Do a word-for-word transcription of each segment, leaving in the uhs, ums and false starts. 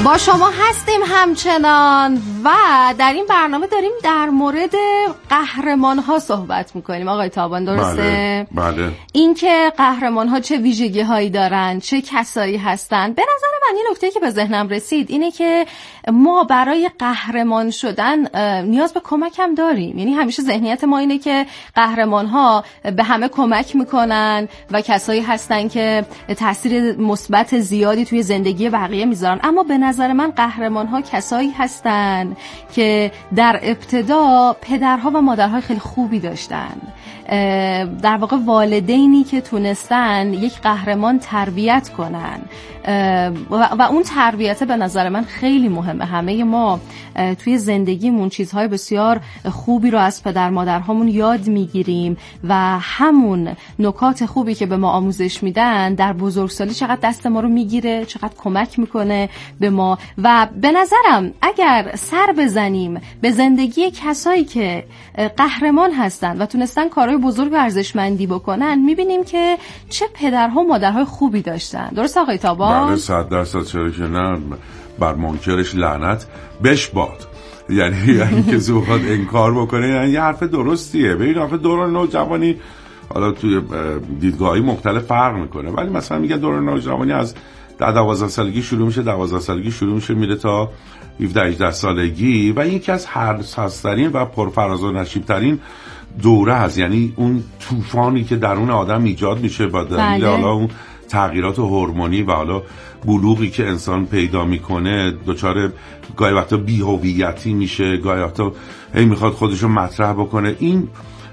با شما هستیم همچنان و در این برنامه داریم در مورد قهرمان ها صحبت میکنیم. آقای تابان درسته؟ بله, بله. این که قهرمان ها چه ویژگی هایی دارن، چه کسایی هستن. به نظر من این نکته که به ذهنم رسید اینه که ما برای قهرمان شدن نیاز به کمک هم داریم. یعنی همیشه ذهنیت ما اینه که قهرمان ها به همه کمک میکنن و کسایی هستن که تاثیر مثبت زیادی توی زندگی بقیه میذارن، اما به نظر من قهرمان ها کسایی هستن که در ابتدا پدرها و مادرهای خیلی خوبی داشتن، در واقع والدینی که تونستن یک قهرمان تربیت کنن و اون تربیت به نظر من خیلی مهمه. همه ما توی زندگیمون چیزهای بسیار خوبی رو از پدر مادرهامون یاد میگیریم و همون نکات خوبی که به ما آموزش میدن در بزرگسالی چقدر دست ما رو میگیره، چقدر کمک میکنه به ما. و به نظرم اگر سر بزنیم به زندگی کسایی که قهرمان هستن و تونستن کارهای بزرگ و ارزشمندی بکنن، میبینیم که چه پدرها و مادرهای خوبی داشتن. درست آقای تابان؟ بله صد درصد. چرا که نه، بر منکرش لعنت بش باد. یعنی یعنی که زوخات انکار بکنه یعنی یه حرف درستیه. ببین آخه دوران نوجوانی حالا توی دیدگاهی مختلف فرق میکنه، ولی مثلا میگه دوران نوجوانی از در دوازده سالگی شروع میشه، دوازده سالگی شروع میشه میره تا هفده هجده سالگی و یکی از حساس‌ترین و پرفراز و نشیب‌ترین دوره هست. یعنی اون طوفانی که درون آدم ایجاد میشه با دلیل حالا اون تغییرات هورمونی و حالا بلوغی که انسان پیدا میکنه، دچار گاهی وقتا بی‌هویتی میشه، گاهی وقتا هی میخواد خودشو مطرح بکنه. این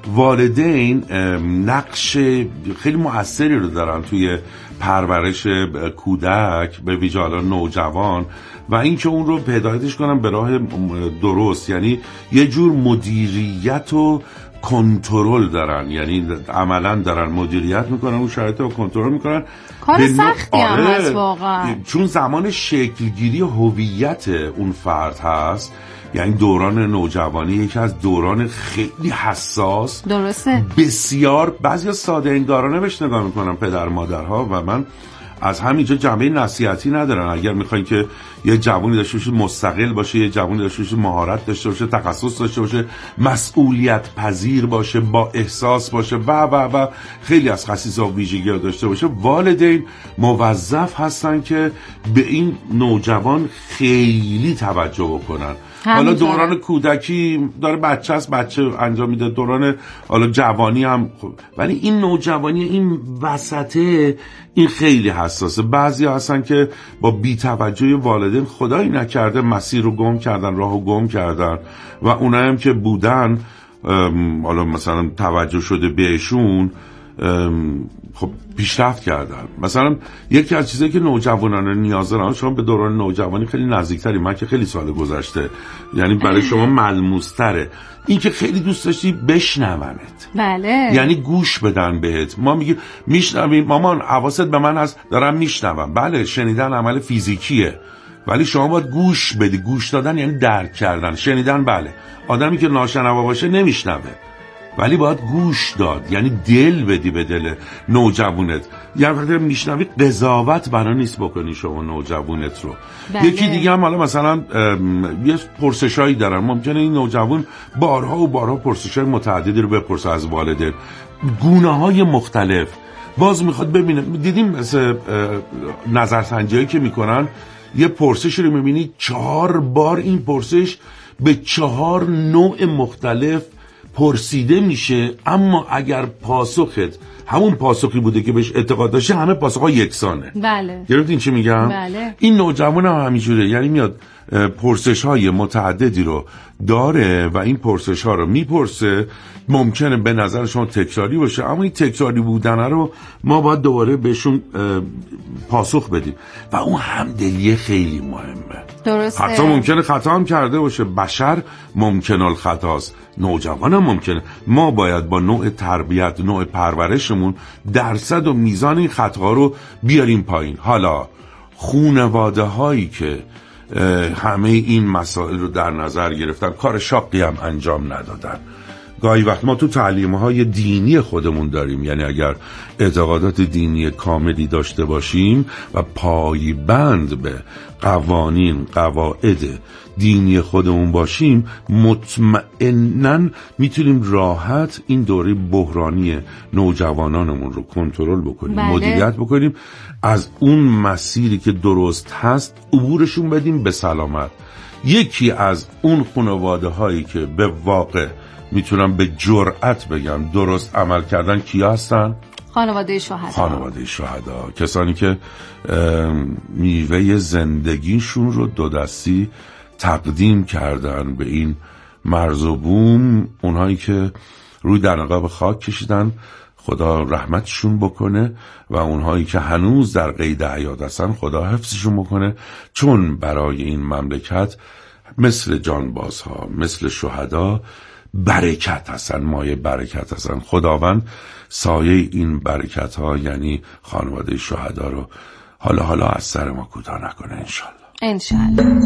والدین نقش خیلی مؤثری رو دارن توی پرورش کودک، به ویژه حالا نوجوان، و اینکه اون رو هدایتش کنن به راه درست. یعنی یه جور مدیریت و کنترل دارن، یعنی عملا دارن مدیریت میکنن اون شرایط رو کنترل میکنن. کار سختی هم هست واقعا، چون زمان شکلگیری هویت اون فرد هست. یعنی دوران نوجوانی یکی از دوران خیلی حساس، درسته، بسیار بعضی ساده انگارانه بهش نگاه میکنن پدر مادرها و من از همینجا جنبه نصیحتی ندارن. اگر میخواین که یه جوانی داشته باشه مستقل باشه، یه جوانی داشته باشه مهارت داشته باشه، تخصص داشته باشه، مسئولیت پذیر باشه، با احساس باشه و و و خیلی از خصیصا و ویژگی‌ها داشته باشه، والدین موظف هستن که به این نوجوان خیلی توجه بکنن. حالا دوران کودکی داره بچه است، بچه انجام میده، دوران حالا جوانی هم خب. ولی این نوجوانی، این وسطه، این خیلی حساسه. بعضی هستن که با بی‌توجهی والدین خدایی نکرده مسیر رو گم کردن، راهو گم کردن و اونایی هم که بودن حالا مثلا توجه شده بهشون خب پیشرفت کردن. مثلا یکی از چیزایی که نوجوانان نیاز دارن، شما به دوران نوجوانی خیلی نزدیکتری، من که خیلی سال گذشته، یعنی برای شما ملموس‌تره این که خیلی دوست داشتی بشنونت. بله، یعنی گوش بدن بهت. ما میگیم میشنویم، مامان حواست به من هست، دارم میشنوم. بله، شنیدن عمل فیزیکیه، ولی شما باید گوش بدی. گوش دادن یعنی درک کردن. شنیدن بله، آدمی که ناشنوا باشه نمیشنوه، ولی باید گوش داد، یعنی دل بدی به دل نوجوانت. یعنی وقتی میشنوی قضاوت بنا نیست بکنی شما نوجوانت رو. بله. یکی دیگه هم حالا مثلا یه پرسشایی دارن، ممکنه این نوجوان بارها و بارها پرسشای متعددی رو بپرسه از والدین، گونه‌های مختلف. باز میخواد ببینه، دیدیم مثل نظرسنجی‌هایی که میکنن یه پرسش رو میبینی چهار بار این پرسش به چهار نوع مختلف پرسیده میشه، اما اگر پاسخت همون پاسخی بوده که بهش اعتقاد داشته، همه پاسخها یکسانه. بله، گرفتین چی میگم؟ بله. این نوجوان هم همینجوره، یعنی میاد پرسش های متعددی رو داره و این پرسش ها رو میپرسه. ممکنه به نظر شما تکراری باشه، اما این تکراری بودن رو ما باید دوباره بهشون پاسخ بدیم و اون همدلی خیلی مهمه. درسته. حتی ممکنه خطا هم کرده باشه، بشر ممکن الخطاست، نوجوان هم ممکنه. ما باید با نوع تربیت، نوع پرورشمون درصد و میزان این خطاها رو بیاریم پایین. حالا خانواده هایی که همه این مسائل رو در نظر گرفتن، کار شاقی هم انجام ندادن گاهی وقت ما تو تعلیم‌های دینی خودمون داریم، یعنی اگر اعتقادات دینی کاملی داشته باشیم و پایبند به قوانین قواعد دینی خودمون باشیم، مطمئناً میتونیم راحت این دوره بحرانی نوجوانانمون رو کنترل بکنیم، بله. مدیریت بکنیم، از اون مسیری که درست هست عبورشون بدیم به سلامت. یکی از اون خانواده هایی که به واقع میتونم به جرأت بگم درست عمل کردن کیا هستن؟ خانواده شهدا. خانواده شهدا، کسانی که میوه زندگیشون رو دو دستی تقدیم کردن به این مرز و بوم، اونهایی که روی در نقاب خاک کشیدن، خدا رحمتشون بکنه، و اونهایی که هنوز در قید حیات هستن خدا حفظشون بکنه، چون برای این مملکت مثل جانبازها، مثل شهدا برکت هستن، مایه برکت هستن. خداوند سایه این برکت ها یعنی خانواده شهدا رو حالا حالا از سر ما کوتاه نکنه انشالله. انشالله.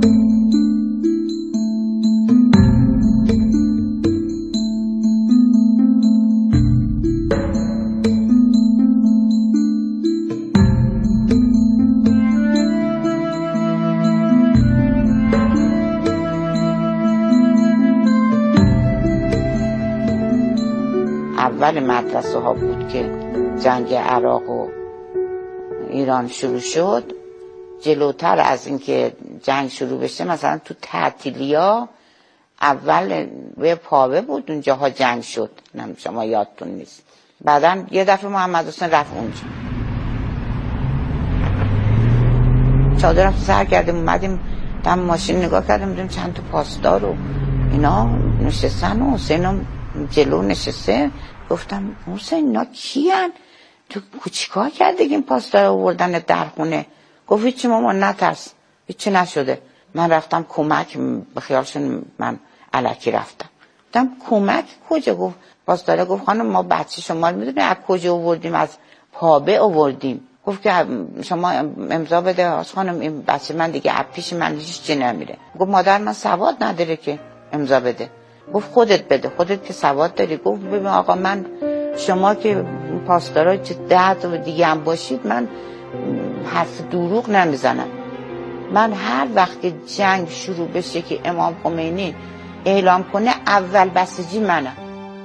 اول مدرسه ها بود که جنگ عراق و ایران شروع شد. جلوتر از اینکه جنگ شروع بشه مثلا تو تعطیلیا اول به پاوه بود اونجاها جنگ شد، نمیدونم شما یادتون نیست. بعدن یه دفعه محمد حسین رفت اونجا، چادرم سر کردیم اومدیم دم ماشین نگاه کردیم دیدیم چند تا پاسدار رو اینا نشستن و حسینم جلو نشسته. گفتم حسین اینا کیان؟ تو چیکار کردی این پاسدار آوردن در خونه؟ گفت هیچی ماما نترس، هیچی نشده. من رفتم کمک، به خیالشون من الکی رفتم. گفتم کمک کجا؟ گفت پاسدار گفت خانم ما بچه شما رو میدونی از کجا آوردیم؟ از پابه آوردیم. گفت که شما امضا بده خانم، این بچه من دیگه از پیش من هیچ چی نمیره. گفت مادر من سواد نداره که امضا بده. گفت خودت بده، خودت که سواد داری. گفت ببین آقا من شما که پاسدارا چه ده تا دیگه هم باشید من حرف دروغ نمیزنم. من هر وقت که جنگ شروع بشه که امام خمینی اعلام کنه اول بسیجی منم.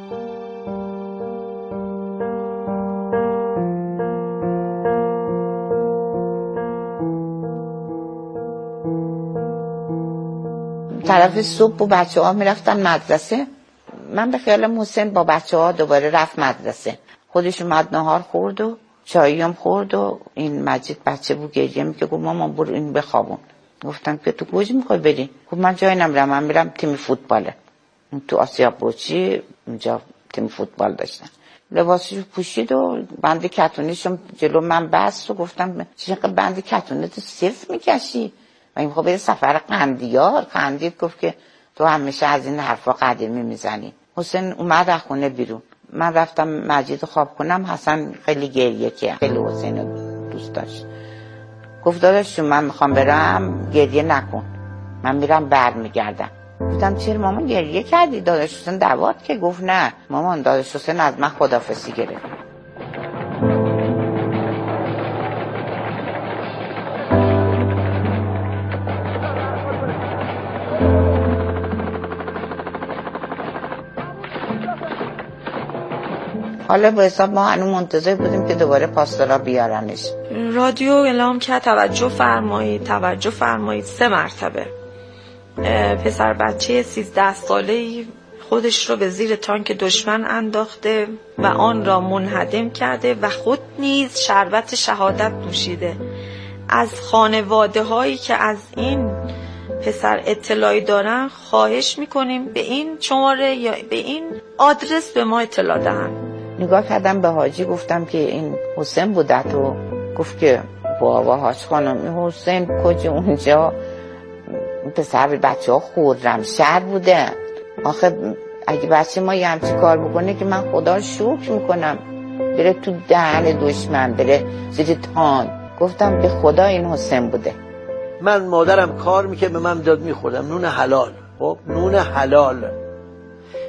طرف صبح با بچه ها میرفتن مدرسه. من به خیالم حسین با بچه ها دوباره رفت مدرسه. خودش اومد نهار خورد و چایی هم خورد و این مجید بچه بود گریه میگه گفت مامان برو این بخوابون. گفتم که تو کجا میخوای بری؟ گفت من جایی نمیرم، من میرم تیم فوتباله. تو آسیاب بروچی اونجا تیم فوتبال داشتن. لباسشو پوشید و بند کتونیشم جلو من بست و گفتم چقدر بند کتونی تو صف میکشی؟ و این خب سفر قندیار. قندید گفت که تو همیشه از این حرفا قدیمی میزنی. حسین اومد از خونه بیرون. من رفتم مجید خواب کنم. حسن خیلی گریه که خیلی حسین دوست داشت. گفت داداش من میخوام برم، گریه نکن، من میرم برمیگردم. گفتم چرا مامان گریه کردی؟ داداش حسین دعوات که؟ گفت نه مامان داداش حسین از من خداحافظی گرفت. حالا به حساب ما هنوز منتظر بودیم که دوباره پاسدارا بیارنش. رادیو اعلام کرد توجه فرمایید توجه فرمایید سه مرتبه. پسر بچه سیزده ساله‌ای خودش رو به زیر تانک دشمن انداخته و آن را منهدم کرده و خود نیز شربت شهادت نوشیده. از خانواده هایی که از این پسر اطلاعی دارن خواهش میکنیم به این شماره یا به این آدرس به ما اطلاع دهن. نگاه کردم به حاجی گفتم که این حسین بوده تو؟ گفت که بابا حاج خانم این حسین کجا؟ اونجا پسر بچه ها خوردم شهر بوده. آخه اگه بچه ما یه همچی کار بکنه که من خدا شکر میکنم بره تو دهن دشمن، بره زیر تان. گفتم به خدا این حسین بوده. من مادرم کار میکنه به من داد میخوردم نون حلال. خب نون حلال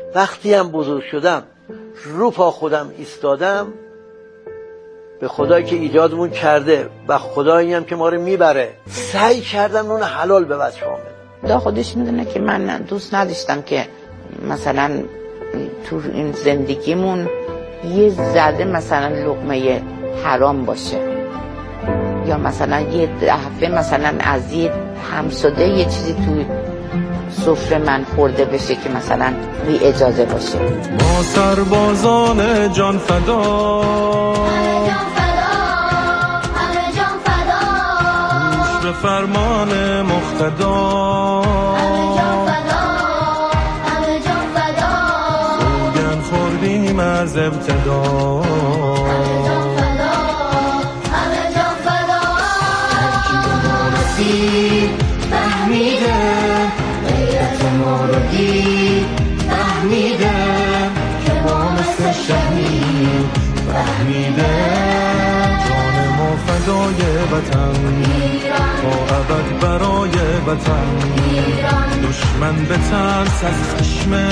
وقتی هم بزرگ شدم رو پا خودم ایستادم، به خدایی که ایجادمون کرده و خدایی هم که ما رو میبره سعی کردم نون حلال به بچه‌هام بدم. خدا خودش میدونه که من دوست نداشتم که مثلا تو این زندگیمون یه ذره مثلا لقمه حرام باشه، یا مثلا یه دفعه مثلا از یه همساده یه چیزی تو سفره من خورده بشه که مثلا بی اجازه باشه. ما سربازان جان فدا، همه جان فدا، همه جان فدا، گوش به فرمان مقتدا، همه جان فدا، همه جان فدا، سوگند خوردیم از ابتدا، همه جان فدا، همه جان فدا. هرکی به ما رسید فهمیده غیرت ما رو دید، فهمیده که ما مثل شهید، فهمیده جان ما فدای وطن، تا ابد برای وطن، دشمن به ترس از خشم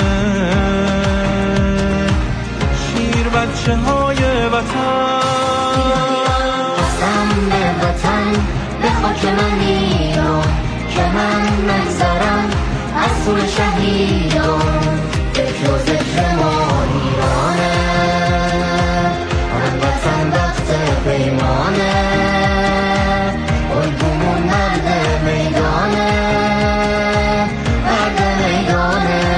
شیر بچه های وطن. قسم به وطن به خاک من ایران که من نگذرم از خون شهیدان، فکر و ذکر ما ایرانه، الوطن وقت پیمانه، الگومون مرد میدانه، مرد میدانه.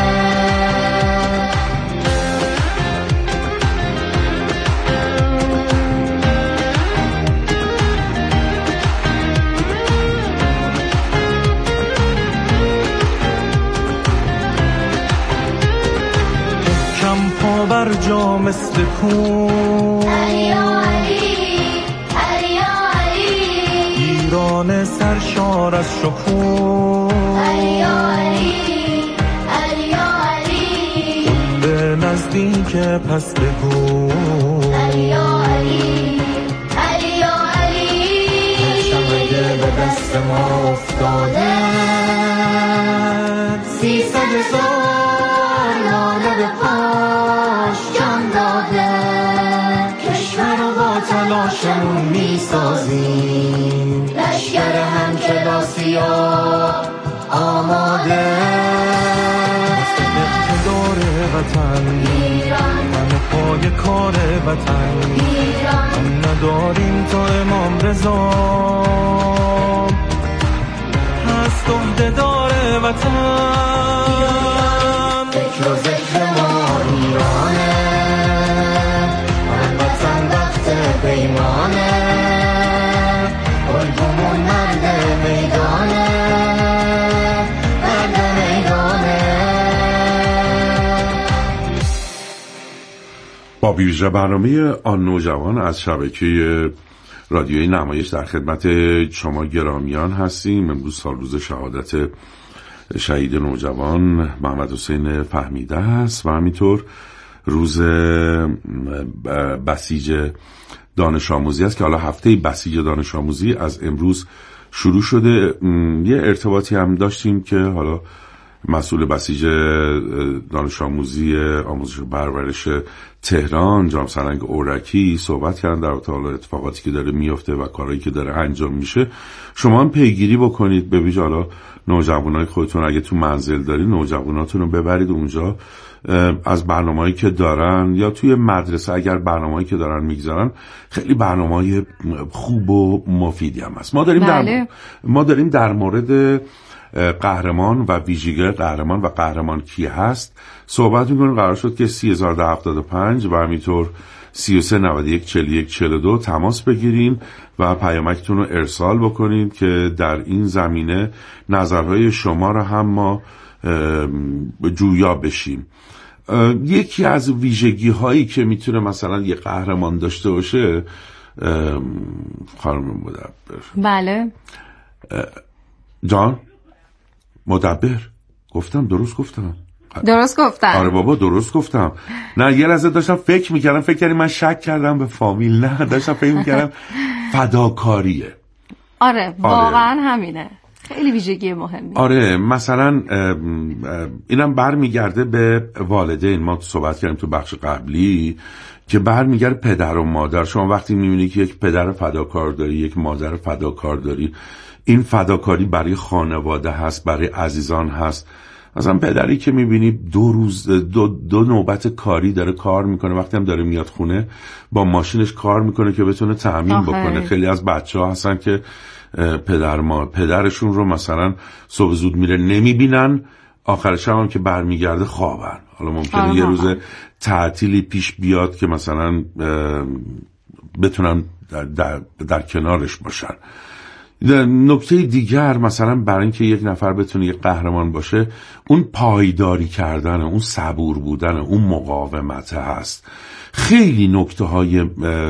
بر جا مثل کون علی علی، علی علی، ایران سرشار از شکوه، علی علی، علی علی، به نزدیک پس بگو، علی علی، علی علی، شمعه به دست ما افتاده، سیصد هزار لاله به پاش جان داده، کشور رو با تلاشمون میسازیم، لشکر هم کلاسیا آماده، اقتدار وطن ایران، همه پای کار وطن، ایران، هم نداریم تا امام رضا هست عهده دار وطن، فکر و ذکر ما ایرانه، الوطن وقت پیمانه، الگومون مرد میدانه، مرد میدانه. با ویژه برنامه آن نوجوان از شبکه رادیوی نمایش در خدمت شما گرامیان هستیم. امروز سال روز شهادت شهید نوجوان محمد حسین فهمیده است و همینطور روز بسیج دانش آموزی است که حالا هفته بسیج دانش آموزی از امروز شروع شده. یه ارتباطی هم داشتیم که حالا مسئول بسیج دانش آموزی آموزش و پرورش تهران جناب سرنگ اورکی صحبت کردن در مورد اتفاقاتی که داره میفته و کارهایی که داره انجام میشه. شما هم پیگیری بکنید، به ویژه حالا نوجوانای خودتون اگه تو منزل دارید نوجواناتون رو ببرید اونجا، از برنامه‌ای که دارن یا توی مدرسه اگر برنامه‌ای که دارن میگذارن خیلی برنامه‌های خوب و مفیدی هم هست. ما داریم بله. در ما داریم در مورد قهرمان و ویژگی قهرمان و قهرمان کی هست صحبت میکنیم. قرار شد که سی هزار و ده هفتاد و پنج و همینطور سی و سه نود و یک چهل و یک چهل و دو تماس بگیرین و پیامکتون رو ارسال بکنید که در این زمینه نظرهای شما رو هم ما جویا بشیم. یکی از ویژگی هایی که میتونه مثلا یه قهرمان داشته باشه خانم مدبر. بله جان مدبر گفتم درست گفتم درست گفتم آره بابا درست گفتم. نه یه لحظه داشتم فکر میکردم فکر کردم من شک کردم به فامیل، نه داشتم فکر میکردم فداکاریه. آره واقعا آره. همینه. خیلی ویژگی مهمی. آره مثلا اینم برمیگرده به والدین. ما صحبت کردیم تو بخش قبلی که برمیگرده پدر و مادر. شما وقتی میبینی که یک پدر فداکار داری، یک مادر فداکار داری، این فداکاری برای خانواده هست، برای عزیزان هست. مثلا پدری که میبینی دو روز دو, دو نوبت کاری داره کار میکنه، وقتی هم داره میاد خونه با ماشینش کار میکنه که بتونه تأمین بکنه. خیلی از بچه ها هستن که پدر ما پدرشون رو مثلا صبح زود میره نمیبینن، آخر شب هم که برمیگرده خوابن. حالا ممکنه آه. یه روز تعطیلی پیش بیاد که مثلا بتونن در, در, در کنارش باشن. نکته دیگر مثلا برای اینکه یک نفر بتونه یک قهرمان باشه، اون پایداری کردن، اون صبور بودن، اون مقاومت هست. خیلی نکته های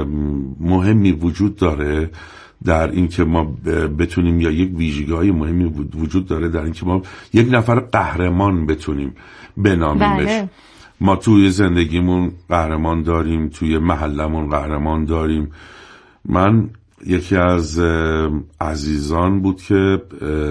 مهمی وجود داره در اینکه ما بتونیم، یا یک ویژگی های مهمی وجود داره در اینکه ما یک نفر قهرمان بتونیم بنامیمش. بله. ما توی زندگیمون قهرمان داریم، توی محلمون قهرمان داریم. من یکی از عزیزان بود که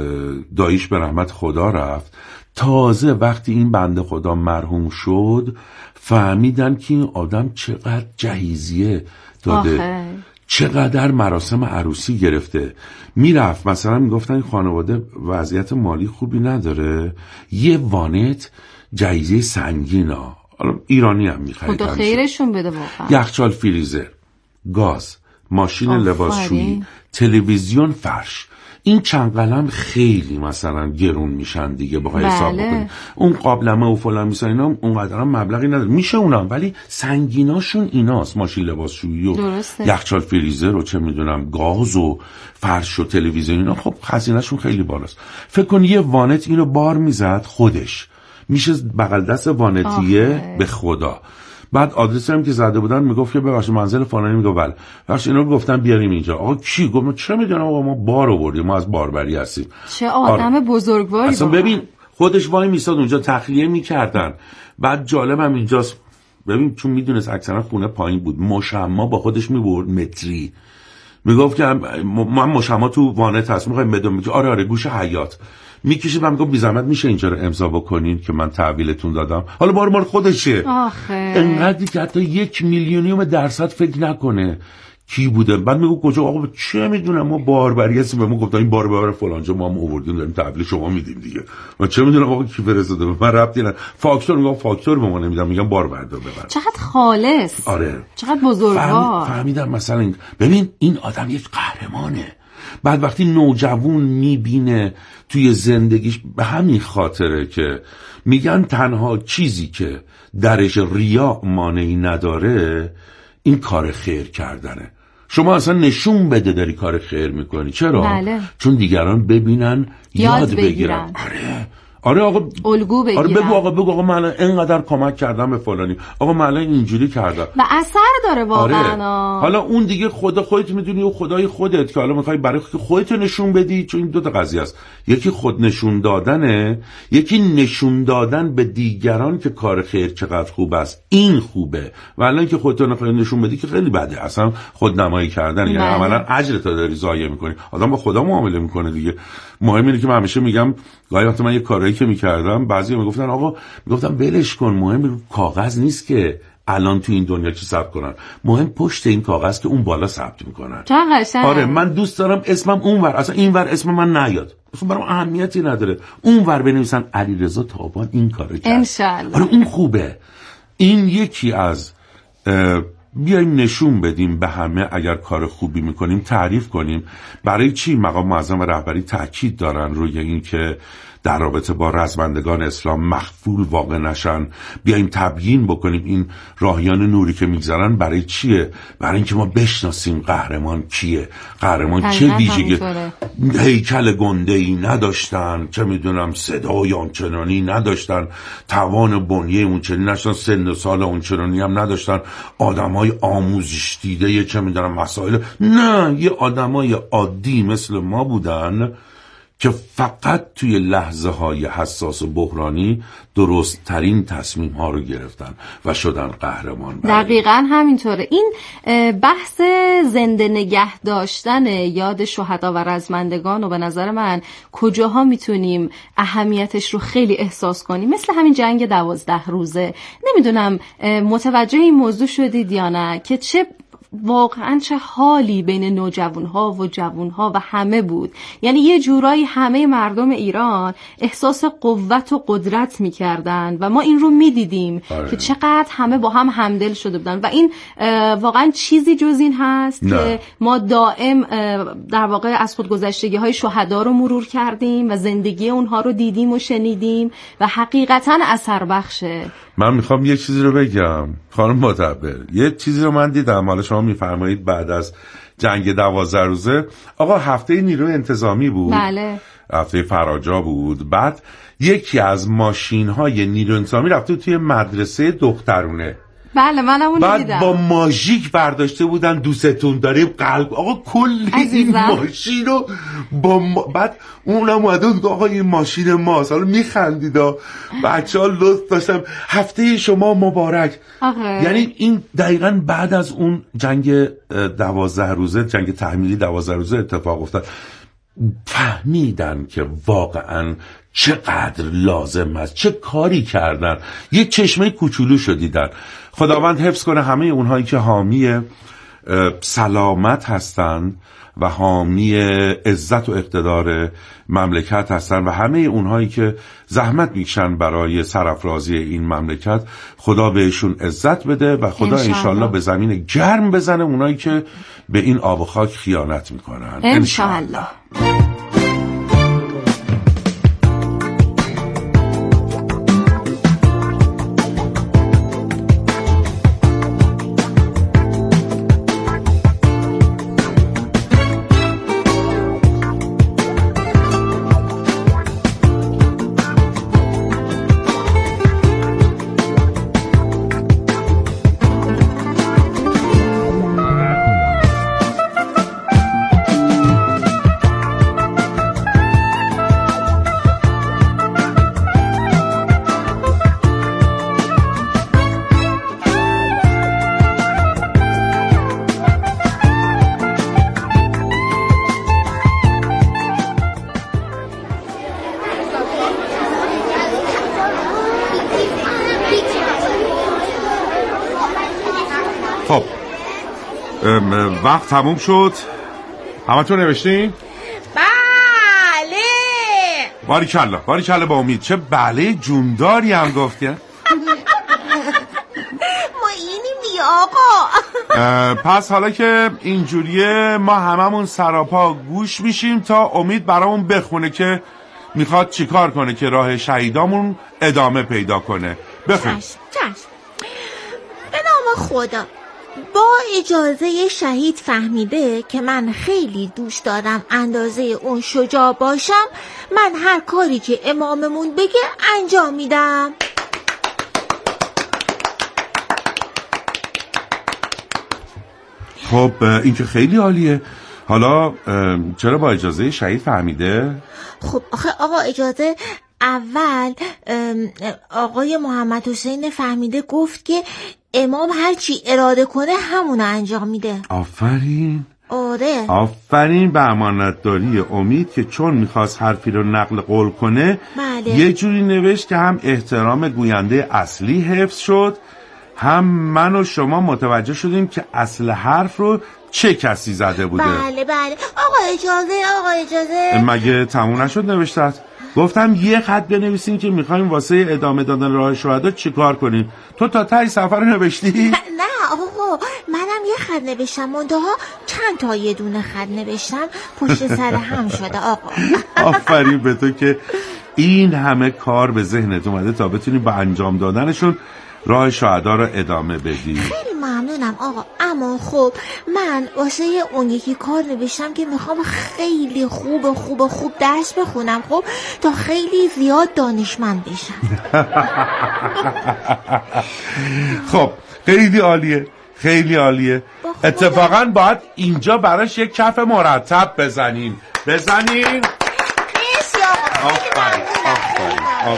داییش به رحمت خدا رفت. تازه وقتی این بنده خدا مرحوم شد فهمیدن که این آدم چقدر جهیزیه داده، آخه. چقدر مراسم عروسی گرفته. میرفت مثلا میگفتن این خانواده وضعیت مالی خوبی نداره، یه وانت جهیزیه سنگینا، حالا ایرانی هم میخرید، خدا خیرشون بده واقعا، یخچال، فریزر، گاز، ماشین لباسشویی، تلویزیون، فرش. این چند قلم خیلی مثلا گرون میشن دیگه بخوای بله. حساب بکنی. اون قابلمه و فلان میسن اینا اونقدر هم مبلغی نداره، میشه اونم، ولی سنگیناشون ایناست: ماشین لباسشویی و یخچال، فریزر و چه میدونم گاز و فرش و تلویزیون. اینا خب خزینه‌شون خیلی بالاست. فکر کن یه وانت اینو بار میزد خودش، میشه بغل دست وانتیه آخه. به خدا. بعد آدرس هم که زده بودن میگفت که ببخشید منزل فلانی، میگه بله. ببخشید اینا گفتن بیاریم اینجا. آقا کی گفت؟ چه میدونم آقا، ما بار آوردیم، ما از باربری هستیم. چه آدم آره. بزرگواری. اصلا ببین خودش وای میساد اونجا تخلیه میکردن. بعد جالب هم اینجاست، ببین چون میدونست اکثرا خونه پایین بود، مشما با خودش میبرد متری، میگفت که من مشما تو وانت هست میخوایم بدون. آره آره گوشه حیاط میکشید. من میگم بی زحمت میشه اینجا رو امضا بکنین که من تحویلتون دادم. حالا بار مال خودشه. آخه انقدری که حتی یک میلیونیوم درصد فکر نکنه کی بوده. بعد میگه کجا؟ آقا چه میدونم ما باربری هستیم، به ما گفتن این بار ببر فلانجا، ما هم آوردیم داریم تحویل شما میدیم دیگه. من چه میدونم آقا کی فرستاده، من ربطی نداره. فاکتور میگم فاکتور به ما نمیدم، میگم بار بردار ببر. چقدر خالص. آره چقدر بزرگوار. فهمیدم مثلا این. ببین این آدم یک قهرمانه. بعد وقتی نوجوان میبینه توی زندگیش، به همین خاطره که میگن تنها چیزی که درش ریا مانعی نداره این کار خیر کردنه. شما اصلا نشون بده داری کار خیر میکنی. چرا؟ بله. چون دیگران ببینن یاد, یاد بگیرن. بگیرن. آره آره آقا الگو بگیرن. آره بگو آقا بگو آقا من الان اینقدر کمک کردم به فلانی، آقا من الان اینجوری کردم و اثر داره واقعا. آره. حالا اون دیگه خدا خودت میدونی و خدای خودت که حالا میخوای برای خودت نشون بدی، چون این دو تا قضیه است. یکی خود نشون دادنه، یکی نشون دادن به دیگران که کار خیر چقدر خوب است. این خوبه. و الان که خودت نخوای نشون بدی که خیلی بده، اصلا خودنمایی کردن. یعنی عملا اجرت داری ضایع میکنی. آدم با خدا معامله میکنه دیگه. مهم اینه که من همیشه میگم گاهی وقتا من یه کارایی که میکردم بعضیا میگفتن آقا، میگفتم ولش کن، مهم کاغذ نیست که الان تو این دنیا چی ثبت کنن، مهم پشت این کاغذ که اون بالا ثبت میکنن. چه قشنگ. آره من دوست دارم اسمم اونور، اصلا اینور اسم من نیاد، اصلا برام اهمیتی نداره، اونور بنویسن علیرضا تابان این کارو کرد. انشالله. آره اون خوبه. این یکی از بیایم نشون بدیم به همه اگر کار خوبی میکنیم تعریف کنیم. برای چی مقام معظم و رهبری تاکید دارن روی این که در رابطه با رزمندگان اسلام مخفول واقع نشن، بیایم تبیین بکنیم این راهیان نوری که میگذارن برای چیه؟ برای اینکه ما بشناسیم قهرمان کیه، قهرمان چه ویژگی، هیکل گنده‌ای نداشتن، چه میدونم صدای آنچنانی نداشتن، توان بنیه اونچنانی نداشتن، سن و سال اونچنانی هم نداشتن، آدمای آموزش دیده چه میدونم مسائل، نه، یه آدمای عادی مثل ما بودن که فقط توی لحظه های حساس و بحرانی درست ترین تصمیم ها رو گرفتن و شدن قهرمان. دقیقاً همینطوره. این بحث زنده نگه داشتن یاد شهدا و رزمندگان و به نظر من کجاها میتونیم اهمیتش رو خیلی احساس کنیم، مثل همین جنگ دوازده روزه. نمیدونم متوجه این موضوع شدید یا نه که چه واقعا چه حالی بین نوجوانها و جوانها و همه بود. یعنی یه جورایی همه مردم ایران احساس قوت و قدرت میکردن و ما این رو میدیدیم که چقدر همه با هم همدل شده بودن و این واقعا چیزی جز این هست نه. که ما دائم در واقع از خودگذشتگی های شهدا رو مرور کردیم و زندگی اونها رو دیدیم و شنیدیم و حقیقتا اثر بخشه. من میخوام یه چیزی رو بگم خانم معتبر، یه چیزی رو من دیدم، حالا شما میفرمایید بعد از جنگ دوازده روزه آقا هفته نیروی انتظامی بود. بله. هفته فراجا بود. بعد یکی از ماشین های نیروی انتظامی رفته توی مدرسه دخترونه. بله منم اون بعد دیدم. با ماژیک برداشته بودن دوستتون داریم قلب. آقا کلی این ماشین رو با ما... بعد اونم اومده بود آقا این ماشین ماست. حالا میخندید بچه ها لطف داشتم هفته شما مبارک. آخه. یعنی این دقیقاً بعد از اون جنگ دوازده روزه، جنگ تحمیلی دوازده روزه اتفاق افتاد. فهمیدن که واقعاً چقدر لازم است، چه کاری کردن، یه چشمه کوچولو شدیدن. خداوند حفظ کنه همه اونهایی که حامی سلامت هستن و حامی عزت و اقتدار مملکت هستن و همه اونهایی که زحمت میکشن برای سرافرازی این مملکت. خدا بهشون عزت بده و خدا انشالله به زمین گرم بزنه اونهایی که به این آب و خاک خیانت میکنن انشالله. خب وقت تموم شد. همه تو نوشتین؟ بله. باریکلا باریکلا با امید. چه بله جونداری هم گفتی. ما اینیم دیگه آقا. پس حالا که اینجوریه ما هممون سراپا گوش میشیم تا امید برامون بخونه که میخواد چیکار کنه که راه شهیدامون ادامه پیدا کنه. بخون. چشم چشم. به نام خدا. با اجازه شهید فهمیده که من خیلی دوست دارم اندازه اون شجاع باشم، من هر کاری که اماممون بگه انجام میدم. خب این که خیلی عالیه. حالا چرا با اجازه شهید فهمیده؟ خب آخه آقا اجازه اول آقای محمد حسین فهمیده گفت که امام هر چی اراده کنه همونو انجام میده. آفرین. آره. آفرین به امانتداری امید که چون میخواست حرفی رو نقل قول کنه بله. یه جوری نوشت که هم احترام گوینده اصلی حفظ شد، هم من و شما متوجه شدیم که اصل حرف رو چه کسی زده بوده. بله بله. آقا اجازه آقا اجازه مگه تموم نشد نوشتت؟ گفتم یه خط بنویسین که میخوایم واسه ادامه دادن راه شهدا چیکار کنیم. تو تا ته سفر نوشتی؟ نه آقا منم یه خط نوشتم، منتها چند تا یه دونه خط نوشتم پشت سر هم شده آقا. آفرین به تو که این همه کار به ذهنت اومده تا بتونی با انجام دادنشون راه شهدا رو ادامه بدی. خیلی ممنونم آقا، اما خب من واسه اون یکی کار نوشتم که میخوام خیلی خوب خوب خوب درس بخونم، خب تا خیلی زیاد دانشمند بشم. خب خیلی عالیه خیلی عالیه. اتفاقا باید اینجا براش یک کف مرتب بزنیم بزنیم.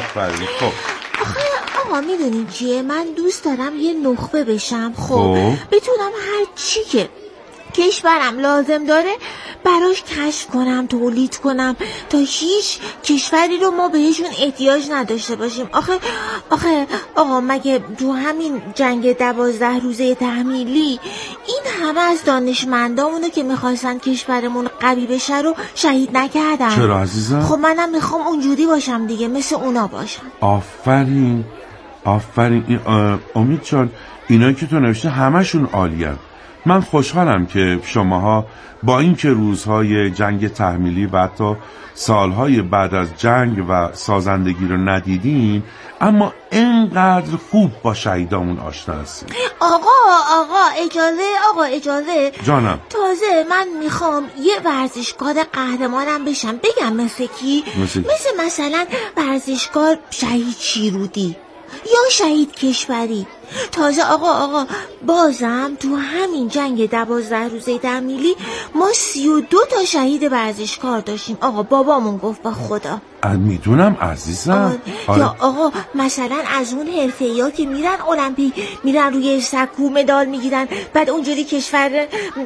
آفرین. خب آخه آقا میدونین چیه، من دوست دارم یه نخبه بشم. خب, خب. بتونم هر چی که کشورم لازم داره براش کشف کنم، تولید کنم تا هیچ کشوری رو ما بهشون احتیاج نداشته باشیم. آخه آخه آقا مگه تو همین جنگ دوازده روزه تحمیلی این همه از دانشمندامونو که میخواستن کشورمون قوی بشه رو شهید نکردن؟ چرا عزیزم؟ خب منم میخوام اونجوری باشم دیگه، مثل اونا باشم. آفرین آفرین. این امید جان اینا که تو نوشته همشون عالیه. من خوشحالم که شماها با اینکه روزهای جنگ تحمیلی و حتی سالهای بعد از جنگ و سازندگی رو ندیدین، اما اینقدر خوب با شهیدامون آشنا هستین. آقا آقا اجازه آقا اجازه جانم. تازه من میخوام یه ورزشکار قهرمانم بشم. بگم مثل کی؟ مثل, مثل مثلا ورزشکار شهید شیرودی یا شهید کشوری. تازه آقا آقا بازم تو همین جنگ دوازده روزه تحمیلی ما سی و دو تا شهید ورزشکار داشتیم. آقا بابامون گفت با خدا. میدونم عزیزم. آره. یا آقا مثلا از اون حرفه‌ای‌ها که میرن المپیک، میرن روی سکو مدال میگیرن، بعد اونجوری کشور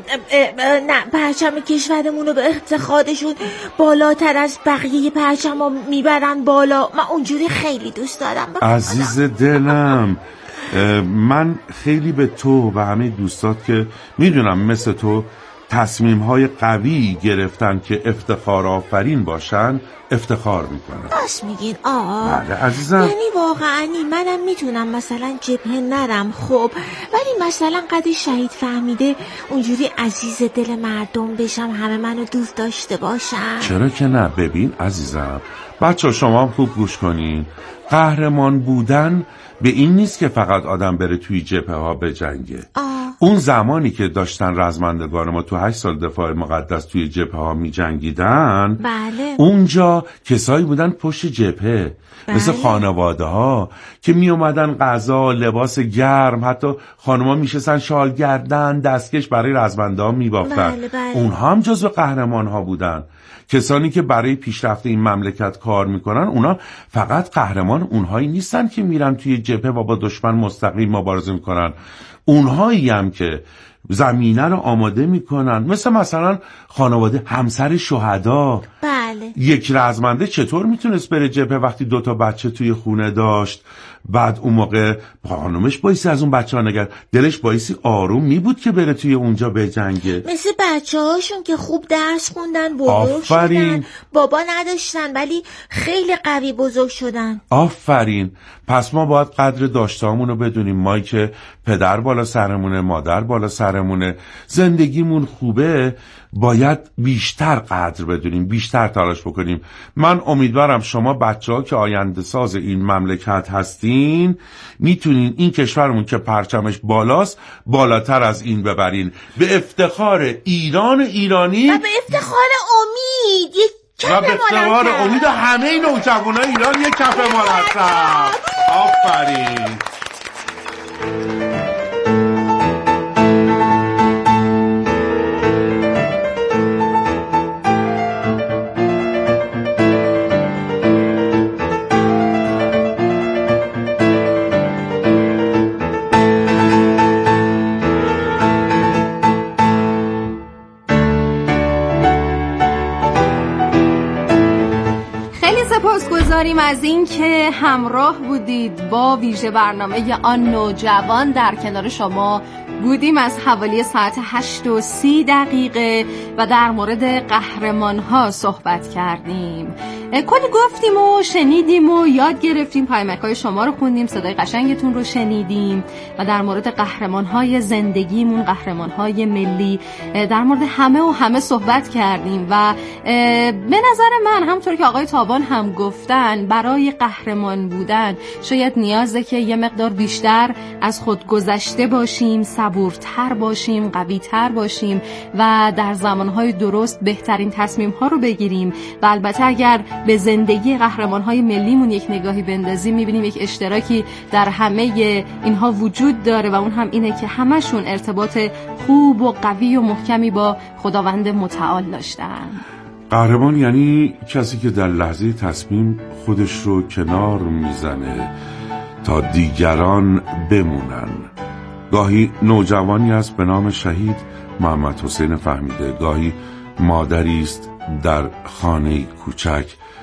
نه پرچم کشورمون رو به افتخارشون بالاتر از بقیه پرچم‌ها میبرن بالا. من اونجوری خیلی دوست دارم. عزیز دلم، من خیلی به تو و همه دوستات که میدونم مثل تو تصمیم های قوی گرفتن که افتخار آفرین باشن افتخار میکنن. راست میگین آه. بله عزیزم. یعنی واقعا منم میتونم مثلا جبهه نرم خب، ولی مثلا قد شهید فهمیده اونجوری عزیز دل مردم بشم، همه منو دوست داشته باشن. چرا که نه. ببین عزیزم، بچه شما هم خوب گوش کنین. قهرمان بودن به این نیست که فقط آدم بره توی جبهه ها بجنگه. آه. اون زمانی که داشتن رزمندگان ما تو هشت سال دفاع مقدس توی جبهه ها می جنگیدن، بله. اونجا کسایی بودن پشت جبهه، بله. مثل خانواده ها که می اومدن غذا، لباس گرم، حتی خانوما می شستن شال گردن، دستکش برای رزمنده ها می بافتن. بله بله. اونها هم جزو قهرمان ها بودن. کسانی که برای پیشرفت این مملکت کار میکنن، اونا فقط قهرمان اونهایی نیستن که میرن توی جبهه و با دشمن مستقیم مبارزه میکنن. اونهایی هم که زمینه رو آماده میکنن، مثل مثلا خانواده همسر شهدا. بله. یک رزمنده چطور میتونست بره جبهه وقتی دوتا بچه توی خونه داشت؟ بعد اون موقع خانومش بایستی از اون بچه ها نگرد، دلش بایستی آروم میبود که بره توی اونجا بجنگه. مثل بچه هاشون که خوب درس خوندن، بزرگ شدن، بابا نداشتن ولی خیلی قوی بزرگ شدن. آفرین. پس ما باید قدر داشتهامون رو بدونیم. ما که پدر بالا سرمونه، مادر بالا سرمونه، زندگیمون خوبه، باید بیشتر قدر بدونیم، بیشتر تلاش بکنیم. من امیدوارم شما بچه ها که آینده ساز این مملکت هستین میتونین این کشورمون که پرچمش بالاست بالاتر از این ببرین، به افتخار ایران ایرانی و به افتخار امید یک و به افتخار امید همه نوجوانای ایران یک کف مرتب. آفرین. سپاسگزاریم از این که همراه بودید با ویژه برنامه آن نوجوان. در کنار شما بودیم از حوالی ساعت هشت و سی دقیقه و در مورد قهرمان ها صحبت کردیم. کلی گفتیم و شنیدیم و یاد گرفتیم، پیامک های شما رو خوندیم، صدای قشنگتون رو شنیدیم و در مورد قهرمان های زندگیمون، قهرمان های ملی، در مورد همه و همه صحبت کردیم و به نظر من همونطور که آقای تابان هم گفتن، برای قهرمان بودن شاید نیازه که یه مقدار بیشتر از خود گذشته باشیم، صبورتر باشیم، قویتر باشیم و در زمانهای درست بهترین تصمیم‌ها رو بگیریم. و البته اگر به زندگی قهرمان‌های ملیمون یک نگاهی بندازیم، می‌بینیم یک اشتراکی در همه اینها وجود داره و اون هم اینه که همشون ارتباط خوب و قوی و محکمی با خداوند متعال داشتن. قهرمان یعنی کسی که در لحظه تصمیم خودش رو کنار میزنه تا دیگران بمونن. گاهی نوجوانی است به نام شهید محمد حسین فهمیده، گاهی مادری است در خانه کوچک